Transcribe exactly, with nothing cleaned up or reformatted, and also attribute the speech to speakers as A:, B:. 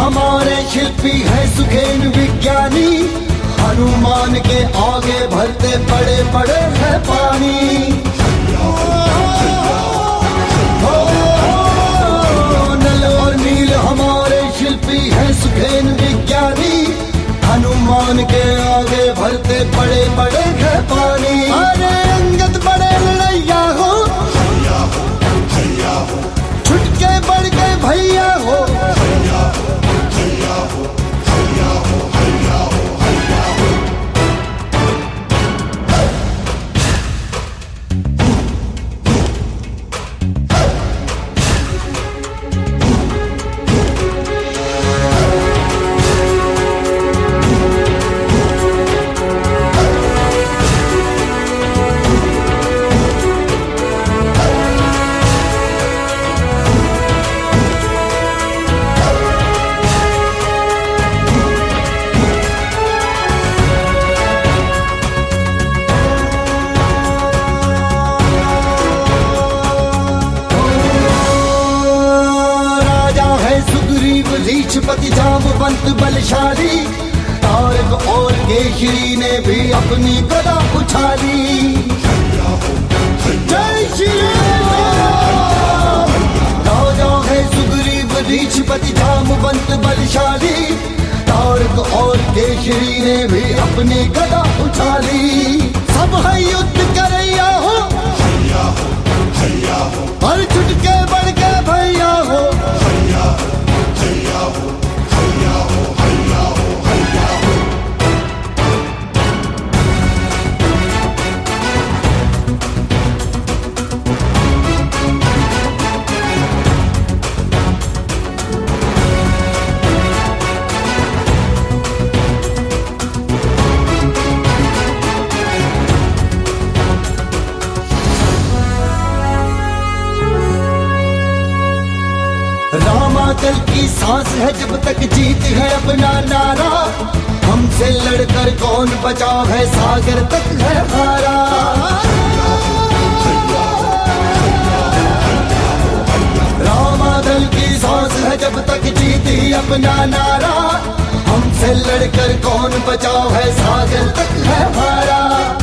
A: हमारे शिल्पी है सुखेन विज्ञानी, हनुमान के आगे भरते बड़े बड़े है पानी। नल और नील हमारे शिल्पी है सुखेन विज्ञानी, हनुमान के आगे भरते बड़े बड़े है पानी। अरे अंगद बड़े लड़ैया हो, छुटके बढ़ के भैया हो, रीछपति जामवंत बलशाली, तारक और केशरी ने भी अपनी गदा उछाली। जय श्री राम। राजा है सुग्रीव रीछपति जामवंत बलशाली, तारक और केशरी ने भी अपनी गदा उछाली। सब है युद्ध करैया हो, और छुटके बढ़ के भैया हो, रामाचल की सांस है जब तक जीत है अपना नारा, हमसे लड़कर कौन बचा है सागर तक है हारा। रामाचल की सांस है जब तक जीत ही अपना नारा, हमसे लड़कर कौन बचा है सागर तक है हारा।